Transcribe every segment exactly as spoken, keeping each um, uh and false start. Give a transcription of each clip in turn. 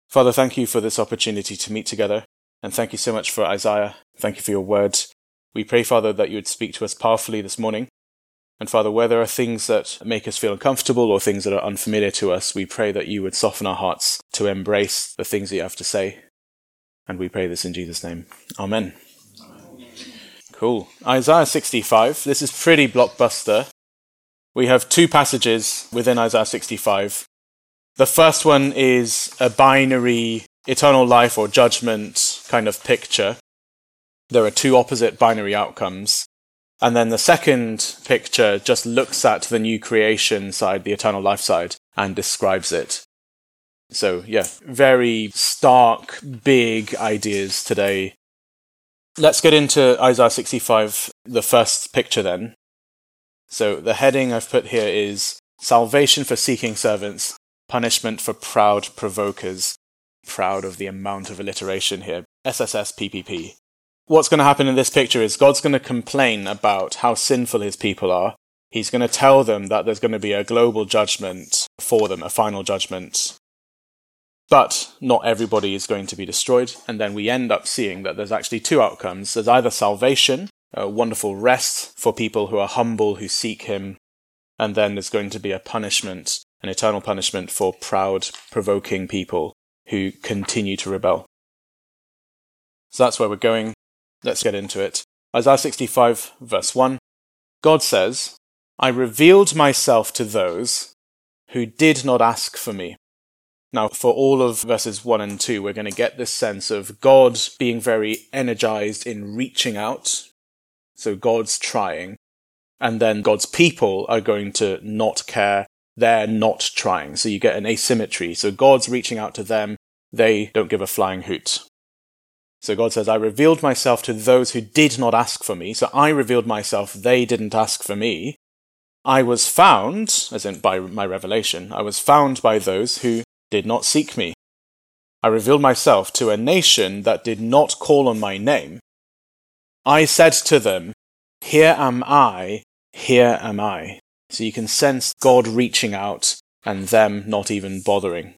Father, thank you for this opportunity to meet together, and thank you so much for Isaiah. Thank you for your word. We pray, Father, that you would speak to us powerfully this morning. And Father, where there are things that make us feel uncomfortable or things that are unfamiliar to us, we pray that you would soften our hearts to embrace the things that you have to say. And we pray this in Jesus' name. Amen. Cool. Isaiah sixty-five. This is pretty blockbuster. We have two passages within Isaiah sixty-five. The first one is a binary eternal life or judgment kind of picture. There are two opposite binary outcomes. And then the second picture just looks at the new creation side, the eternal life side, and describes it. So, yeah, very stark, big ideas today. Let's get into Isaiah sixty-five, the first picture then. So the heading I've put here is Salvation for Seeking Servants, Punishment for Proud Provokers. Proud of the amount of alliteration here. S S S P P P. What's going to happen in this picture is God's going to complain about how sinful his people are. He's going to tell them that there's going to be a global judgment for them, a final judgment. But not everybody is going to be destroyed. And then we end up seeing that there's actually two outcomes. There's either salvation, a wonderful rest for people who are humble, who seek him. And then there's going to be a punishment, an eternal punishment for proud, provoking people who continue to rebel. So that's where we're going. Let's get into it. Isaiah sixty-five, verse one. God says, I revealed myself to those who did not ask for me. Now, for all of verses one and two, we're going to get this sense of God being very energized in reaching out. So God's trying. And then God's people are going to not care. They're not trying. So you get an asymmetry. So God's reaching out to them. They don't give a flying hoot. So God says, I revealed myself to those who did not ask for me. So I revealed myself, they didn't ask for me. I was found, as in by my revelation, I was found by those who did not seek me. I revealed myself to a nation that did not call on my name. I said to them, here am I, here am I. So you can sense God reaching out and them not even bothering.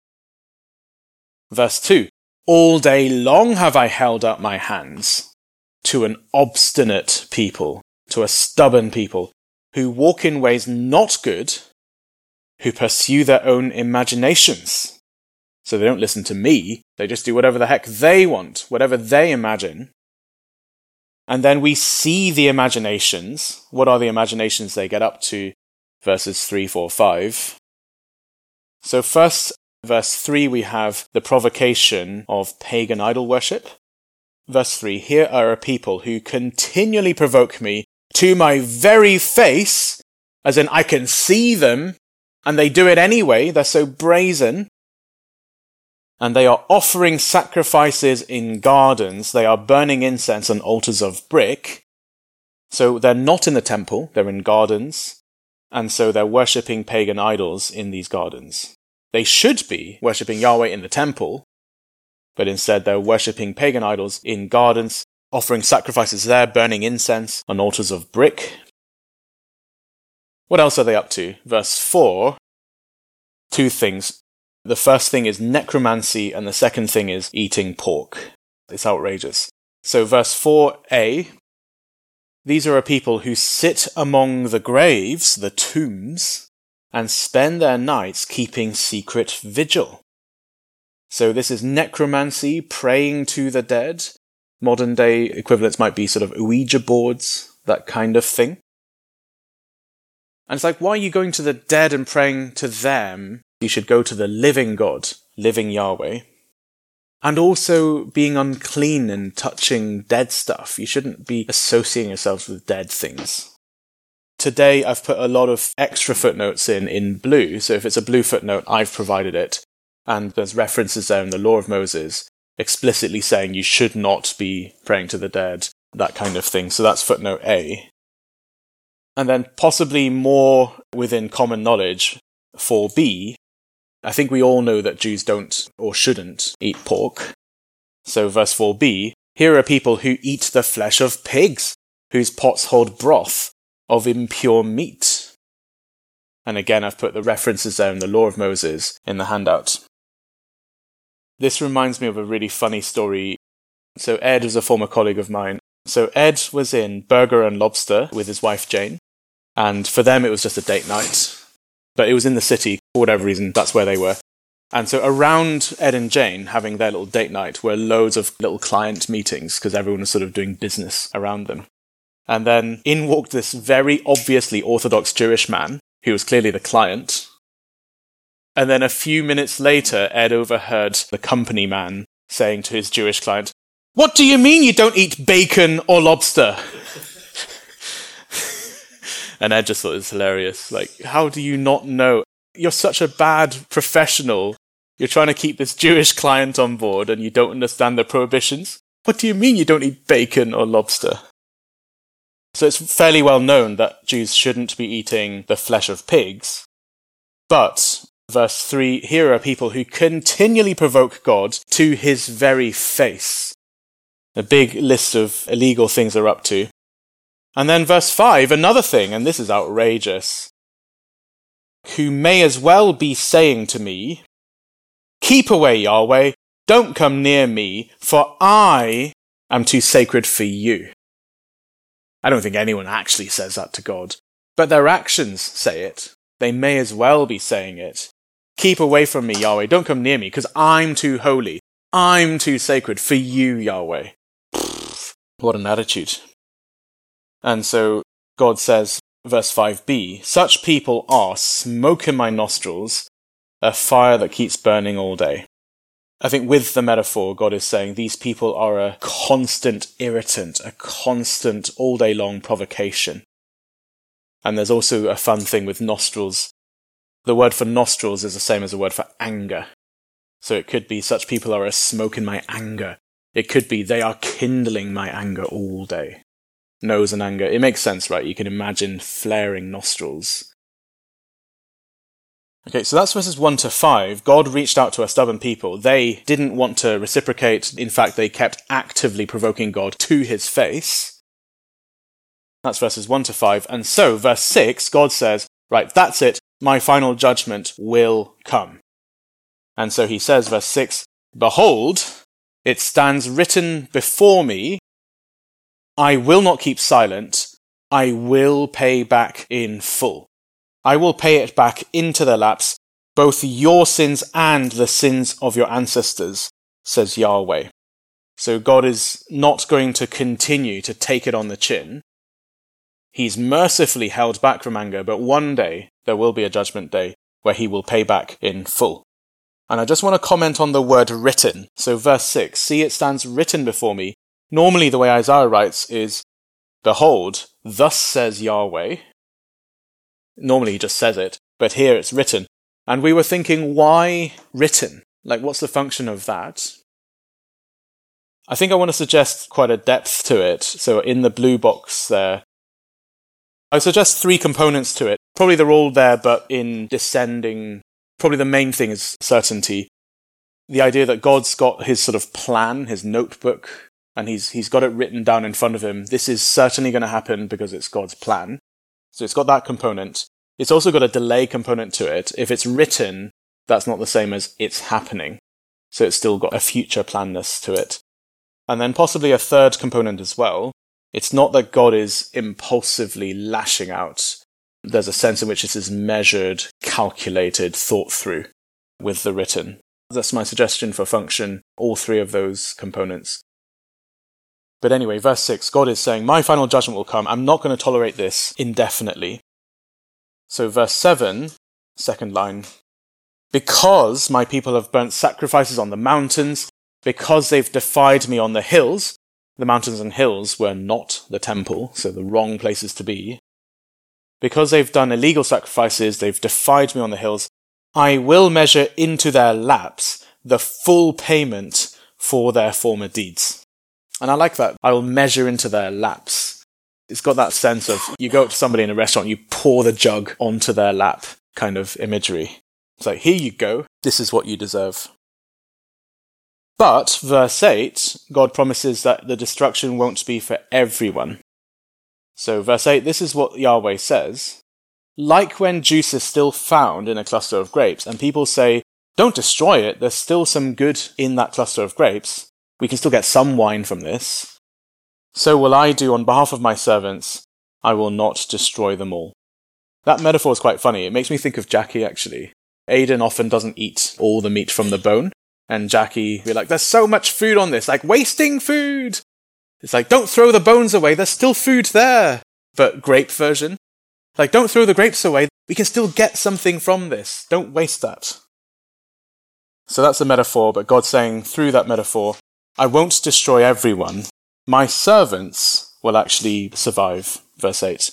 Verse two. All day long have I held up my hands to an obstinate people, to a stubborn people, who walk in ways not good, who pursue their own imaginations. So they don't listen to me, they just do whatever the heck they want, whatever they imagine. And then we see the imaginations. What are the imaginations they get up to? Verses three, four, five. So first, verse three, we have the provocation of pagan idol worship. Verse three, here are a people who continually provoke me to my very face, as in I can see them, and they do it anyway, they're so brazen. And they are offering sacrifices in gardens, they are burning incense on altars of brick. So they're not in the temple, they're in gardens, and so they're worshipping pagan idols in these gardens. They should be worshipping Yahweh in the temple, but instead they're worshipping pagan idols in gardens, offering sacrifices there, burning incense on altars of brick. What else are they up to? Verse four, two things. The first thing is necromancy, and the second thing is eating pork. It's outrageous. So verse four a, these are a people who sit among the graves, the tombs, and spend their nights keeping secret vigil. So this is necromancy, praying to the dead. Modern day equivalents might be sort of Ouija boards, that kind of thing. And it's like, why are you going to the dead and praying to them? You should go to the living God, living Yahweh. And also being unclean and touching dead stuff. You shouldn't be associating yourselves with dead things. Today, I've put a lot of extra footnotes in, in blue, so if it's a blue footnote, I've provided it. And there's references there in the Law of Moses, explicitly saying you should not be praying to the dead, that kind of thing. So that's footnote A. And then possibly more within common knowledge, four B, I think we all know that Jews don't or shouldn't eat pork. So verse four B, here are people who eat the flesh of pigs, whose pots hold broth of impure meat. And again, I've put the references there in the Law of Moses in the handout. This reminds me of a really funny story. So Ed was a former colleague of mine. So Ed was in Burger and Lobster with his wife Jane, and for them it was just a date night. But it was in the city, for whatever reason, that's where they were. And so around Ed and Jane having their little date night were loads of little client meetings, because everyone was sort of doing business around them. And then in walked this very obviously Orthodox Jewish man, who was clearly the client. And then a few minutes later, Ed overheard the company man saying to his Jewish client, "What do you mean you don't eat bacon or lobster?" And Ed just thought it was hilarious. Like, how do you not know? You're such a bad professional. You're trying to keep this Jewish client on board and you don't understand the prohibitions? What do you mean you don't eat bacon or lobster? So it's fairly well known that Jews shouldn't be eating the flesh of pigs. But, verse three, here are people who continually provoke God to his very face. A big list of illegal things they're up to. And then verse five, another thing, and this is outrageous. Who may as well be saying to me, "Keep away, Yahweh, don't come near me, for I am too sacred for you." I don't think anyone actually says that to God, but their actions say it. They may as well be saying it. Keep away from me, Yahweh, don't come near me, because I'm too holy. I'm too sacred for you, Yahweh. Pfft, what an attitude. And so God says, verse five b, such people are smoke in my nostrils, a fire that keeps burning all day. I think with the metaphor, God is saying these people are a constant irritant, a constant all day long provocation. And there's also a fun thing with nostrils. The word for nostrils is the same as the word for anger. So it could be such people are a smoke in my anger. It could be they are kindling my anger all day. Nose and anger. It makes sense, right? You can imagine flaring nostrils. Okay, so that's verses one to five. God reached out to a stubborn people. They didn't want to reciprocate. In fact, they kept actively provoking God to his face. That's verses one to five. And so, verse six, God says, right, that's it. My final judgment will come. And so he says, verse six, behold, it stands written before me, I will not keep silent, I will pay back in full. I will pay it back into their laps, both your sins and the sins of your ancestors, says Yahweh. So God is not going to continue to take it on the chin. He's mercifully held back from anger, but one day there will be a judgment day where he will pay back in full. And I just want to comment on the word written. So verse six, see it stands written before me. Normally the way Isaiah writes is, behold, thus says Yahweh. Normally he just says it, but here it's written. And we were thinking, why written? Like, what's the function of that? I think I want to suggest quite a depth to it. So in the blue box there, I suggest three components to it. Probably they're all there, but in descending. Probably the main thing is certainty. The idea that God's got his sort of plan, his notebook, and he's he's got it written down in front of him. This is certainly going to happen because it's God's plan. So it's got that component. It's also got a delay component to it. If it's written, that's not the same as it's happening. So it's still got a future planness to it. And then possibly a third component as well. It's not that God is impulsively lashing out. There's a sense in which this is measured, calculated, thought through with the written. That's my suggestion for function, all three of those components. But anyway, verse six, God is saying, my final judgment will come. I'm not going to tolerate this indefinitely. So verse seven, second line, because my people have burnt sacrifices on the mountains, because they've defied me on the hills. The mountains and hills were not the temple, so the wrong places to be. Because they've done illegal sacrifices, they've defied me on the hills, I will measure into their laps the full payment for their former deeds. And I like that. I will measure into their laps. It's got that sense of, you go up to somebody in a restaurant, you pour the jug onto their lap kind of imagery. It's like, here you go. This is what you deserve. But, verse eight, God promises that the destruction won't be for everyone. So, verse eight, this is what Yahweh says. Like when juice is still found in a cluster of grapes, and people say, don't destroy it. There's still some good in that cluster of grapes. We can still get some wine from this. So will I do on behalf of my servants. I will not destroy them all. That metaphor is quite funny. It makes me think of Jackie, actually. Aidan often doesn't eat all the meat from the bone. And Jackie be like, there's so much food on this, like wasting food. It's like, don't throw the bones away. There's still food there. But grape version. Like, don't throw the grapes away. We can still get something from this. Don't waste that. So that's a metaphor, but God's saying through that metaphor, I won't destroy everyone. My servants will actually survive. Verse eight.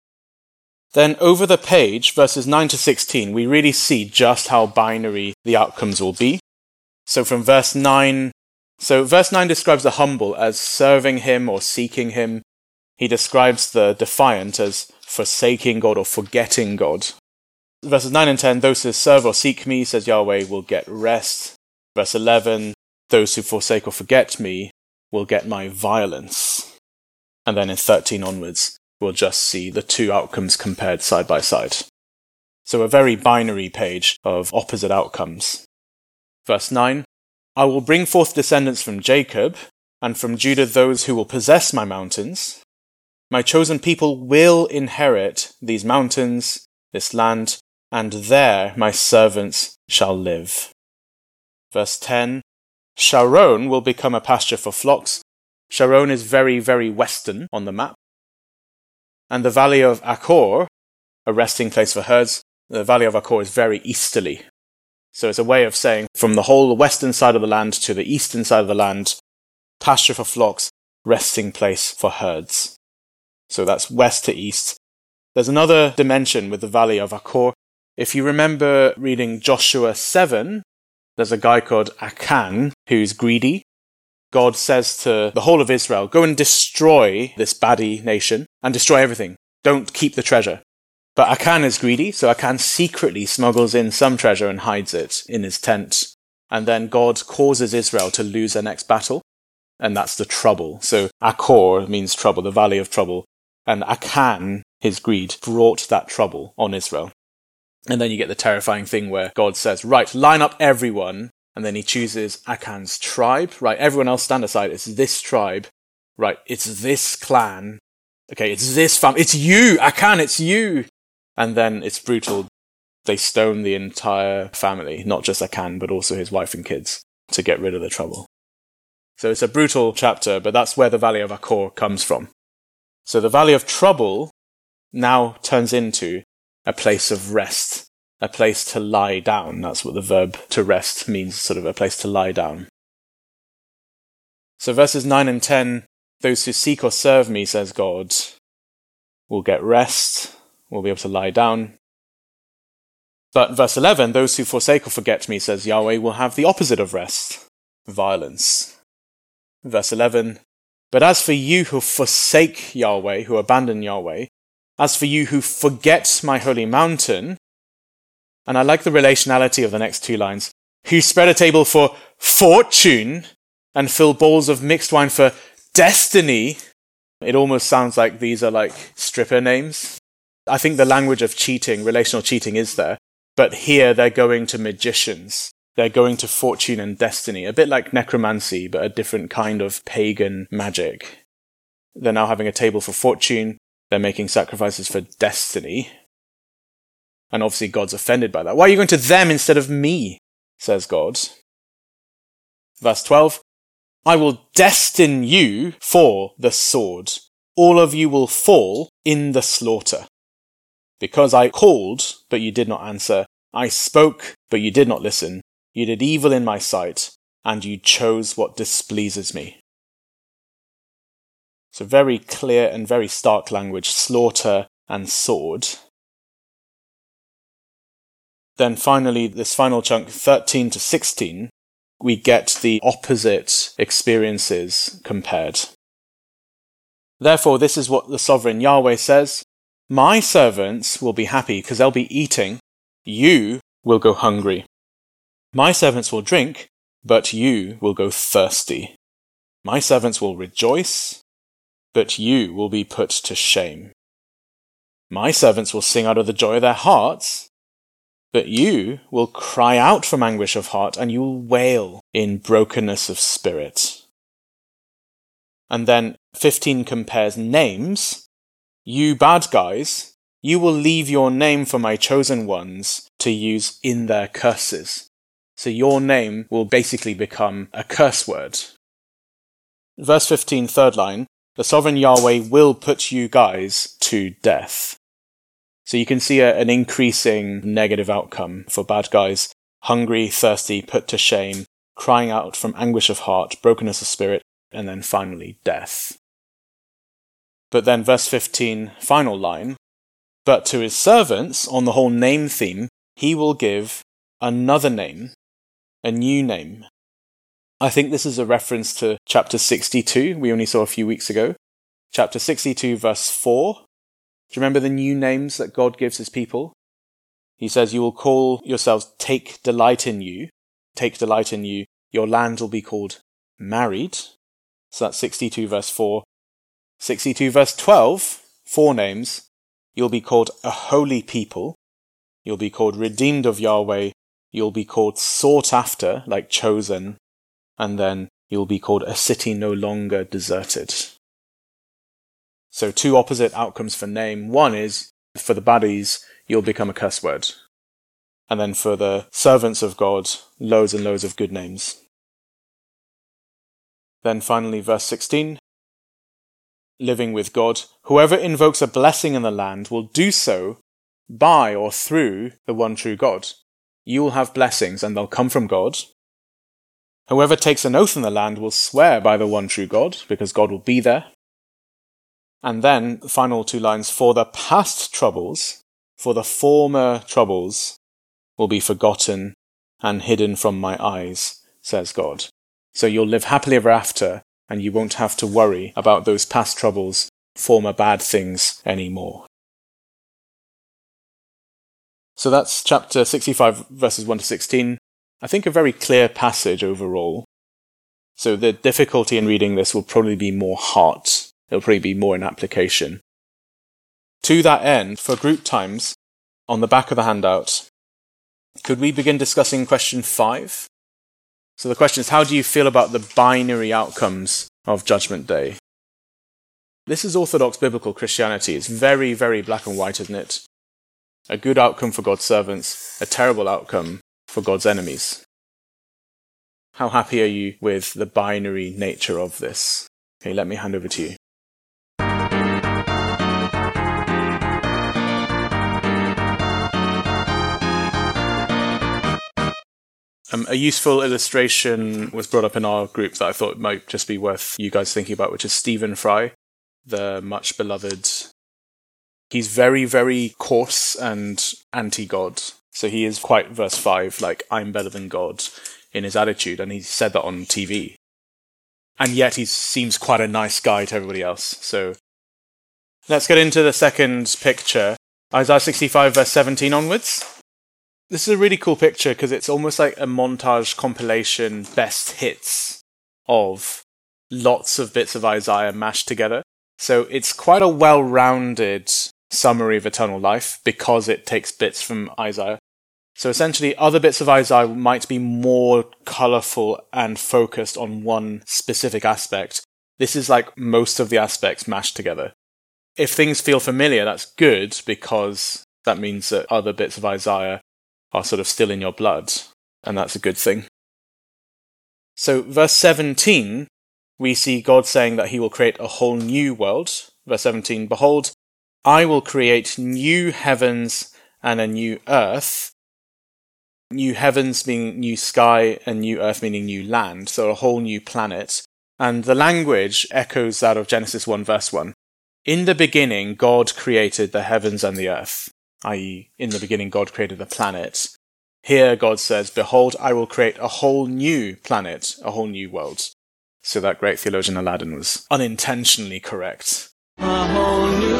Then over the page, verses nine to sixteen, we really see just how binary the outcomes will be. So from verse nine, so verse nine describes the humble as serving him or seeking him. He describes the defiant as forsaking God or forgetting God. Verses nine and ten, those who serve or seek me, says Yahweh, will get rest. Verse eleven, those who forsake or forget me will get my violence. And then in thirteen onwards, we'll just see the two outcomes compared side by side. So a very binary page of opposite outcomes. Verse nine, I will bring forth descendants from Jacob, and from Judah those who will possess my mountains. My chosen people will inherit these mountains, this land, and there my servants shall live. Verse ten, Sharon will become a pasture for flocks. Sharon is very, very western on the map. And the valley of Achor, a resting place for herds, the valley of Achor is very easterly. So it's a way of saying from the whole western side of the land to the eastern side of the land, pasture for flocks, resting place for herds. So that's west to east. There's another dimension with the valley of Achor. If you remember reading Joshua seven, there's a guy called Achan who's greedy. God says to the whole of Israel, go and destroy this baddie nation and destroy everything. Don't keep the treasure. But Achan is greedy, so Achan secretly smuggles in some treasure and hides it in his tent. And then God causes Israel to lose their next battle. And that's the trouble. So Achor means trouble, the valley of trouble. And Achan, his greed, brought that trouble on Israel. And then you get the terrifying thing where God says, right, line up everyone. And then he chooses Achan's tribe. Right, everyone else stand aside. It's this tribe. Right, it's this clan. Okay, it's this family. It's you, Achan, it's you. And then it's brutal. They stone the entire family, not just Achan, but also his wife and kids, to get rid of the trouble. So it's a brutal chapter, but that's where the Valley of Achor comes from. So the Valley of Trouble now turns into a place of rest, a place to lie down. That's what the verb to rest means, sort of a place to lie down. So verses nine and ten, those who seek or serve me, says God, will get rest, will be able to lie down. But verse eleven, those who forsake or forget me, says Yahweh, will have the opposite of rest, violence. Verse eleven, but as for you who forsake Yahweh, who abandon Yahweh, as for you who forget my holy mountain, and I like the relationality of the next two lines, who spread a table for fortune and fill bowls of mixed wine for destiny. It almost sounds like these are like stripper names. I think the language of cheating, relational cheating is there, but here they're going to magicians. They're going to fortune and destiny, a bit like necromancy, but a different kind of pagan magic. They're now having a table for fortune. They're making sacrifices for destiny. And obviously God's offended by that. Why are you going to them instead of me? Says God. Verse twelve, I will destine you for the sword. All of you will fall in the slaughter. Because I called, but you did not answer. I spoke, but you did not listen. You did evil in my sight, and you chose what displeases me. So very clear and very stark language, slaughter and sword. Then finally, this final chunk, thirteen to sixteen, we get the opposite experiences compared. Therefore, this is what the sovereign Yahweh says. My servants will be happy because they'll be eating. You will go hungry. My servants will drink, but you will go thirsty. My servants will rejoice, but you will be put to shame. My servants will sing out of the joy of their hearts, But you will cry out from anguish of heart, and you will wail in brokenness of spirit. And then fifteen compares names. You bad guys, you will leave your name for my chosen ones to use in their curses. So your name will basically become a curse word. Verse fifteen, third line, the sovereign Yahweh will put you guys to death. So you can see a, an increasing negative outcome for bad guys. Hungry, thirsty, put to shame, crying out from anguish of heart, brokenness of spirit, and then finally death. But then verse fifteen, final line, but to his servants, on the whole name theme, he will give another name, a new name. I think this is a reference to chapter sixty-two, we only saw a few weeks ago. Chapter sixty-two, verse four. Do you remember the new names that God gives his people? He says, you will call yourselves Take Delight in You. Take delight in you. Your land will be called Married. So that's sixty-two, verse four. sixty-two, verse twelve. Four names. You'll be called a holy people. You'll be called redeemed of Yahweh. You'll be called sought after, like chosen. And then you'll be called a city no longer deserted. So two opposite outcomes for name. One is, for the baddies, you'll become a curse word. And then for the servants of God, loads and loads of good names. Then finally, verse sixteen. Living with God, whoever invokes a blessing in the land will do so by or through the one true God. You will have blessings and they'll come from God. Whoever takes an oath in the land will swear by the one true God, because God will be there. And then, the final two lines, for the past troubles, for the former troubles, will be forgotten and hidden from my eyes, says God. So you'll live happily ever after, and you won't have to worry about those past troubles, former bad things anymore. So that's chapter sixty-five, verses one to sixteen. I think a very clear passage overall. So the difficulty in reading this will probably be more heart. It'll probably be more in application. To that end, for group times, on the back of the handout, could we begin discussing question five? So the question is, how do you feel about the binary outcomes of Judgment Day? This is Orthodox biblical Christianity. It's very, very black and white, isn't it? A good outcome for God's servants, a terrible outcome for God's enemies. How happy are you with the binary nature of this? Okay, let me hand over to you. Um, a useful illustration was brought up in our group that I thought might just be worth you guys thinking about, which is Stephen Fry, the much beloved. He's very, very coarse and anti-God. So he is quite verse five, like, I'm better than God in his attitude, and he said that on T V. And yet he seems quite a nice guy to everybody else. So let's get into the second picture. Isaiah sixty-five, verse seventeen onwards. This is a really cool picture because it's almost like a montage compilation best hits of lots of bits of Isaiah mashed together. So it's quite a well-rounded summary of eternal life because it takes bits from Isaiah. So essentially, other bits of Isaiah might be more colourful and focused on one specific aspect. This is like most of the aspects mashed together. If things feel familiar, that's good because that means that other bits of Isaiah are sort of still in your blood, and that's a good thing. So verse seventeen, we see God saying that he will create a whole new world. Verse seventeen, behold, I will create new heavens and a new earth. New heavens meaning new sky, and new earth meaning new land, so a whole new planet. And the language echoes that of Genesis one verse one. In the beginning, God created the heavens and the earth, that is, in the beginning, God created the planet. Here, God says, behold, I will create a whole new planet, a whole new world. So that great theologian Aladdin was unintentionally correct. A whole new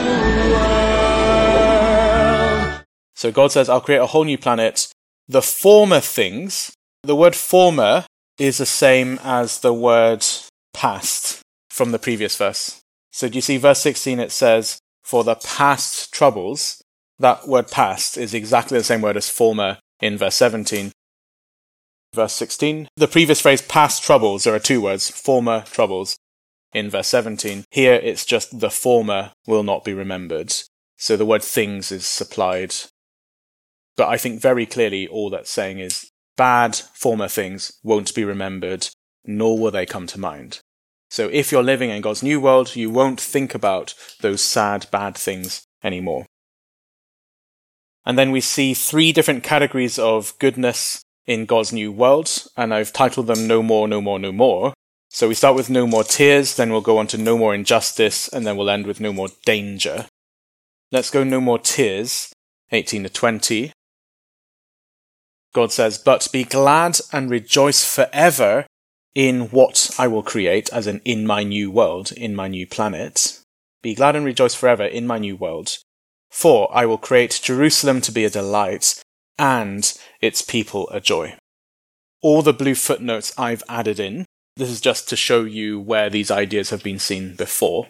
world. So God says, I'll create a whole new planet. The former things, the word former is the same as the word past from the previous verse. So do you see verse sixteen, it says, for the past troubles that word past is exactly the same word as former in verse seventeen. Verse sixteen, the previous phrase past troubles, there are two words, former troubles, in verse seventeen. Here it's just the former will not be remembered. So the word things is supplied. But I think very clearly all that's saying is bad former things won't be remembered, nor will they come to mind. So if you're living in God's new world, you won't think about those sad, bad things anymore. And then we see three different categories of goodness in God's new world, and I've titled them No More, No More, No More. So we start with no more tears, then we'll go on to no more injustice, and then we'll end with no more danger. Let's go no more tears, eighteen to twenty. God says, but be glad and rejoice forever in what I will create, as in in my new world, in my new planet. Be glad and rejoice forever in my new world. For I will create Jerusalem to be a delight, and its people a joy. All the blue footnotes I've added in. This is just to show you where these ideas have been seen before.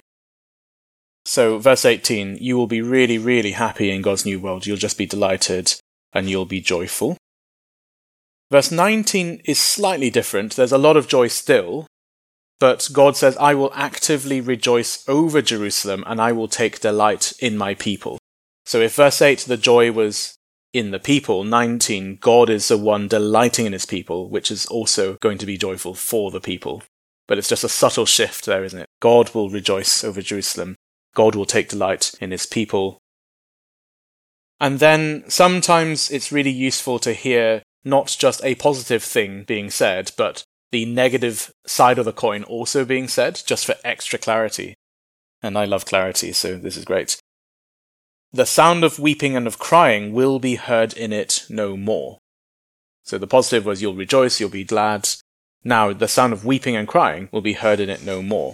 So, verse eighteen, you will be really, really happy in God's new world. You'll just be delighted, and you'll be joyful. Verse nineteen is slightly different. There's a lot of joy still, but God says, I will actively rejoice over Jerusalem, and I will take delight in my people. So if verse eight, the joy was in the people, nineteen, God is the one delighting in his people, which is also going to be joyful for the people. But it's just a subtle shift there, isn't it? God will rejoice over Jerusalem. God will take delight in his people. And then sometimes it's really useful to hear not just a positive thing being said, but the negative side of the coin also being said, just for extra clarity. And I love clarity, so this is great. The sound of weeping and of crying will be heard in it no more. So the positive was you'll rejoice, you'll be glad. Now the sound of weeping and crying will be heard in it no more.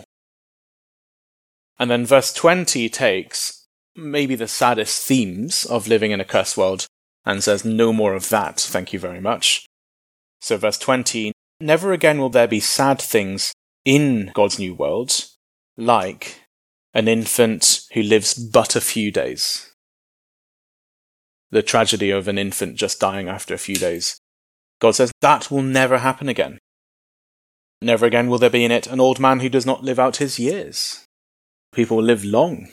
And then verse twenty takes maybe the saddest themes of living in a cursed world and says no more of that, thank you very much. So verse twenty, never again will there be sad things in God's new world, like an infant who lives but a few days. The tragedy of an infant just dying after a few days. God says that will never happen again. Never again will there be in it an old man who does not live out his years. People will live long.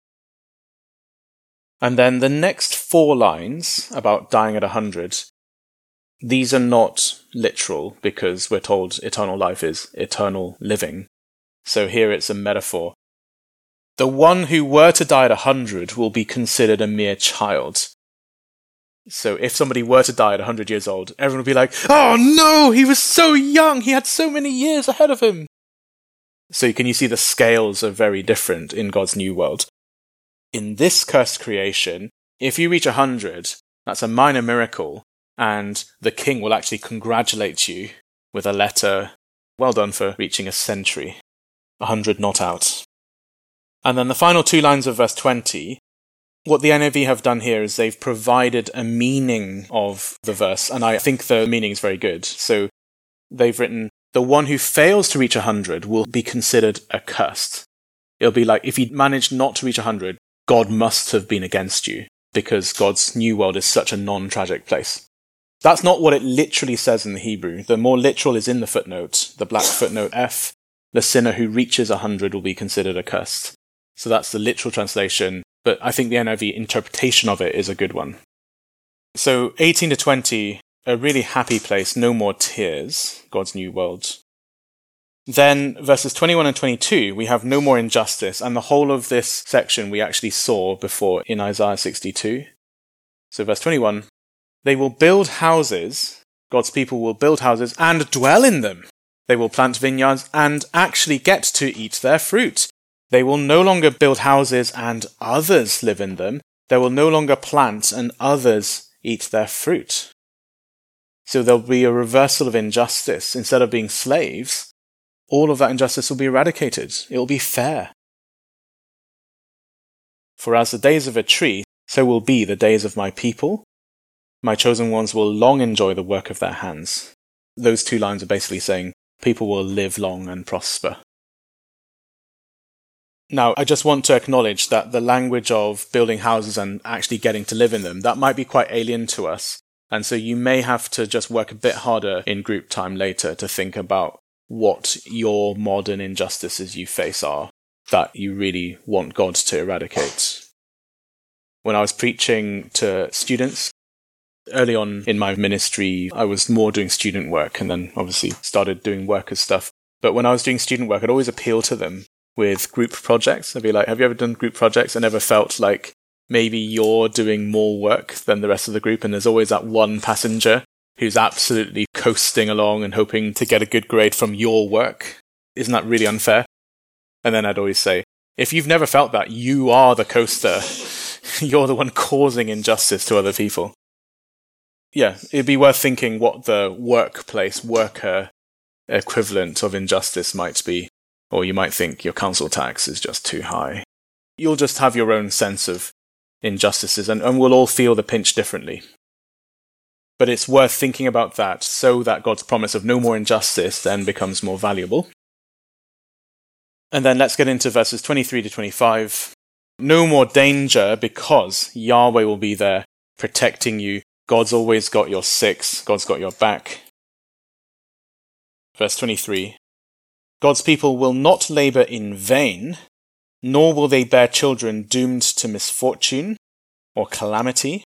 And then the next four lines about dying at a hundred, these are not literal because we're told eternal life is eternal living. So here it's a metaphor. The one who were to die at a hundred will be considered a mere child. So if somebody were to die at a hundred years old, everyone would be like, oh no, he was so young, he had so many years ahead of him. So can you see the scales are very different in God's new world. In this cursed creation, if you reach a hundred, that's a minor miracle, and the king will actually congratulate you with a letter, well done for reaching a century, a hundred not out. And then the final two lines of verse twenty, what the N I V have done here is they've provided a meaning of the verse, and I think the meaning is very good. So they've written, the one who fails to reach a hundred will be considered accursed. It'll be like, if you manage not to reach a hundred, God must have been against you, because God's new world is such a non-tragic place. That's not what it literally says in the Hebrew. The more literal is in the footnote, the black footnote F. The sinner who reaches a hundred will be considered accursed. So that's the literal translation, but I think the N I V interpretation of it is a good one. So eighteen to twenty, a really happy place, no more tears, God's new world. Then verses twenty-one and twenty-two, we have no more injustice, and the whole of this section we actually saw before in Isaiah sixty-two. So verse twenty-one, they will build houses, God's people will build houses and dwell in them. They will plant vineyards and actually get to eat their fruit. They will no longer build houses and others live in them. They will no longer plant and others eat their fruit. So there'll be a reversal of injustice. Instead of being slaves, all of that injustice will be eradicated. It will be fair. For as the days of a tree, so will be the days of my people. My chosen ones will long enjoy the work of their hands. Those two lines are basically saying people will live long and prosper. Now, I just want to acknowledge that the language of building houses and actually getting to live in them, that might be quite alien to us. And so you may have to just work a bit harder in group time later to think about what your modern injustices you face are that you really want God to eradicate. When I was preaching to students, early on in my ministry, I was more doing student work and then obviously started doing workers stuff. But when I was doing student work, I'd always appeal to them with group projects. I'd be like, have you ever done group projects? I never felt like maybe you're doing more work than the rest of the group, and there's always that one passenger who's absolutely coasting along and hoping to get a good grade from your work. Isn't that really unfair? And then I'd always say, if you've never felt that, you are the coaster. You're the one causing injustice to other people. Yeah, it'd be worth thinking what the workplace, worker equivalent of injustice might be. Or you might think your council tax is just too high. You'll just have your own sense of injustices, and, and we'll all feel the pinch differently. But it's worth thinking about that so that God's promise of no more injustice then becomes more valuable. And then let's get into verses twenty-three to twenty-five. No more danger because Yahweh will be there protecting you. God's always got your six. God's got your back. Verse twenty-three. God's people will not labour in vain, nor will they bear children doomed to misfortune or calamity,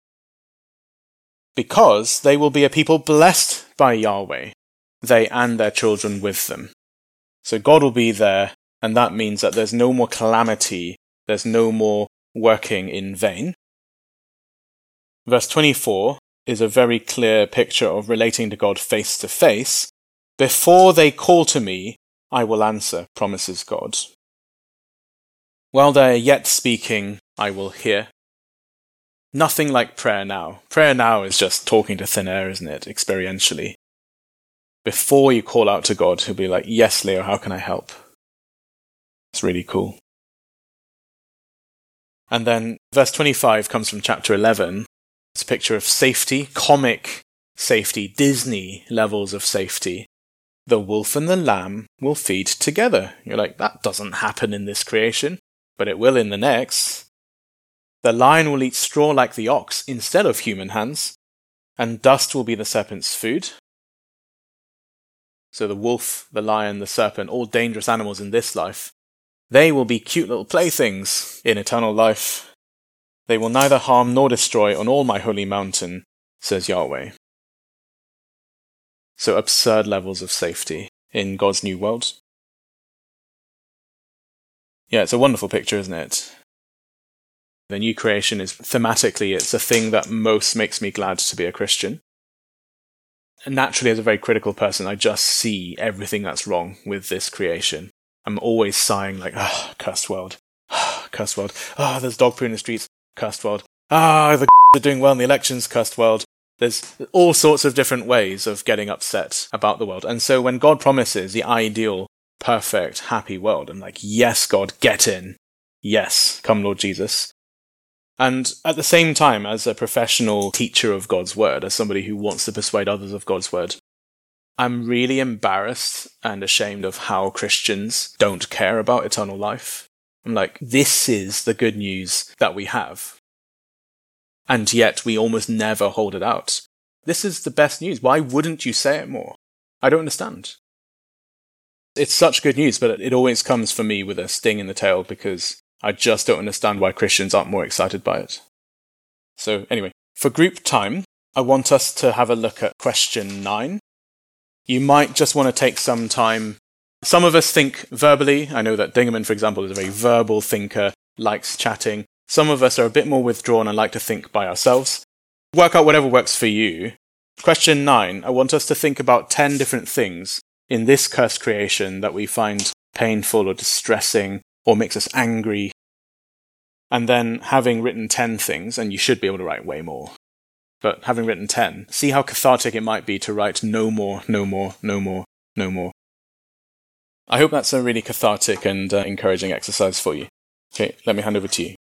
because they will be a people blessed by Yahweh, they and their children with them. So God will be there, and that means that there's no more calamity, there's no more working in vain. Verse twenty-four is a very clear picture of relating to God face to face. Before they call to me, I will answer, promises God. While they're yet speaking, I will hear. Nothing like prayer now. Prayer now is just talking to thin air, isn't it, experientially? Before you call out to God, he'll be like, yes, Leo, how can I help? It's really cool. And then verse twenty-five comes from chapter eleven. It's a picture of safety, comic safety, Disney levels of safety. The wolf and the lamb will feed together. You're like, that doesn't happen in this creation, but it will in the next. The lion will eat straw like the ox instead of human hands, and dust will be the serpent's food. So the wolf, the lion, the serpent, all dangerous animals in this life, they will be cute little playthings in eternal life. They will neither harm nor destroy on all my holy mountain, says Yahweh. So absurd levels of safety in God's new world. Yeah, it's a wonderful picture, isn't it? The new creation is, thematically, it's a thing that most makes me glad to be a Christian. And naturally, as a very critical person, I just see everything that's wrong with this creation. I'm always sighing like, ah, oh, cursed world. Ah, cursed world. Ah, oh, there's dog poo in the streets. Cursed world. Ah, the are doing well in the elections. Cursed world. There's all sorts of different ways of getting upset about the world. And so when God promises the ideal, perfect, happy world, I'm like, yes, God, get in. Yes, come Lord Jesus. And at the same time, as a professional teacher of God's word, as somebody who wants to persuade others of God's word, I'm really embarrassed and ashamed of how Christians don't care about eternal life. I'm like, this is the good news that we have. And yet we almost never hold it out. This is the best news. Why wouldn't you say it more? I don't understand. It's such good news, but it always comes for me with a sting in the tail because I just don't understand why Christians aren't more excited by it. So anyway, for group time, I want us to have a look at question nine. You might just want to take some time. Some of us think verbally. I know that Dingerman, for example, is a very verbal thinker, likes chatting. Some of us are a bit more withdrawn and like to think by ourselves. Work out whatever works for you. Question nine, I want us to think about ten different things in this cursed creation that we find painful or distressing or makes us angry. And then having written ten things, and you should be able to write way more, but having written ten, see how cathartic it might be to write no more, no more, no more, no more. I hope that's a really cathartic and uh, encouraging exercise for you. Okay, let me hand over to you.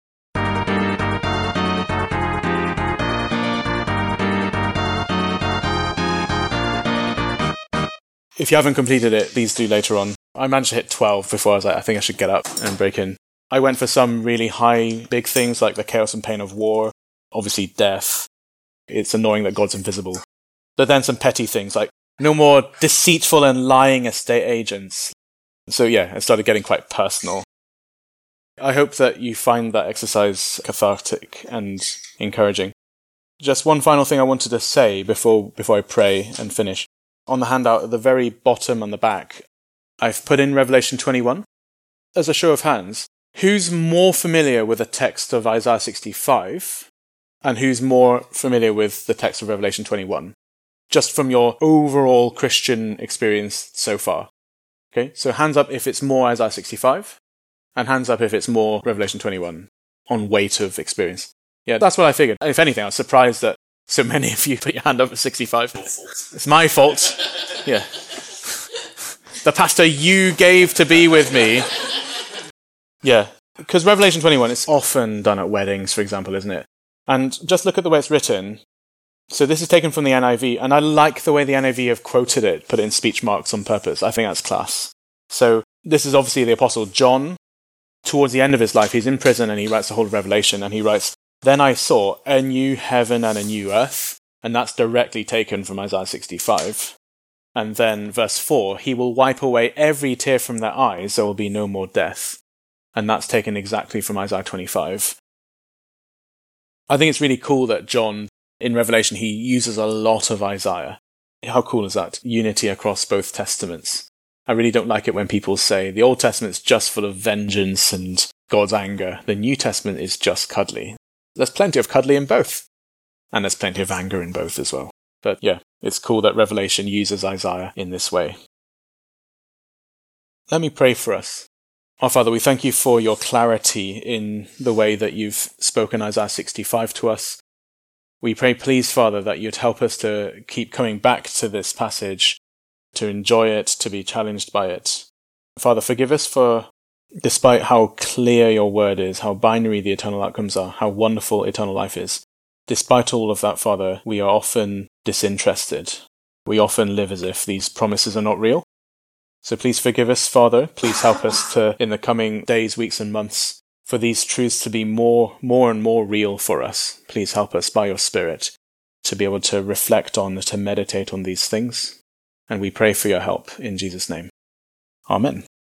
If you haven't completed it, please do later on. I managed to hit twelve before I was like, I think I should get up and break in. I went for some really high, big things like the chaos and pain of war, obviously death. It's annoying that God's invisible. But then some petty things like no more deceitful and lying estate agents. So yeah, it started getting quite personal. I hope that you find that exercise cathartic and encouraging. Just one final thing I wanted to say before before I pray and finish. On the handout at the very bottom on the back, I've put in Revelation twenty-one. As a show of hands, who's more familiar with the text of Isaiah sixty-five and who's more familiar with the text of Revelation twenty-one? Just from your overall Christian experience so far. Okay, so hands up if it's more Isaiah sixty-five, and hands up if it's more Revelation twenty-one on weight of experience. Yeah, that's what I figured. If anything, I was surprised that so many of you put your hand up at sixty-five. It's my fault. Yeah. The pastor you gave to be with me. Yeah, because Revelation twenty-one is often done at weddings, for example, isn't it? And just look at the way it's written. So this is taken from the N I V, and I like the way the N I V have quoted it, put it in speech marks on purpose. I think that's class. So this is obviously the Apostle John. Towards the end of his life, he's in prison and he writes the whole of Revelation, and he writes, "Then I saw a new heaven and a new earth," and that's directly taken from Isaiah sixty-five. And then verse four, "He will wipe away every tear from their eyes, there will be no more death." And that's taken exactly from Isaiah twenty-five. I think it's really cool that John, in Revelation, he uses a lot of Isaiah. How cool is that? Unity across both testaments. I really don't like it when people say the Old Testament's just full of vengeance and God's anger. The New Testament is just cuddly. There's plenty of cuddly in both. And there's plenty of anger in both as well. But yeah, it's cool that Revelation uses Isaiah in this way. Let me pray for us. Our Father, we thank you for your clarity in the way that you've spoken Isaiah sixty-five to us. We pray, please, Father, that you'd help us to keep coming back to this passage, to enjoy it, to be challenged by it. Father, forgive us for, despite how clear your word is, how binary the eternal outcomes are, how wonderful eternal life is, despite all of that, Father, we are often disinterested. We often live as if these promises are not real. So please forgive us, Father. Please help us to, in the coming days, weeks and months, for these truths to be more, more and more real for us. Please help us by your Spirit to be able to reflect on, to meditate on these things. And we pray for your help in Jesus' name. Amen.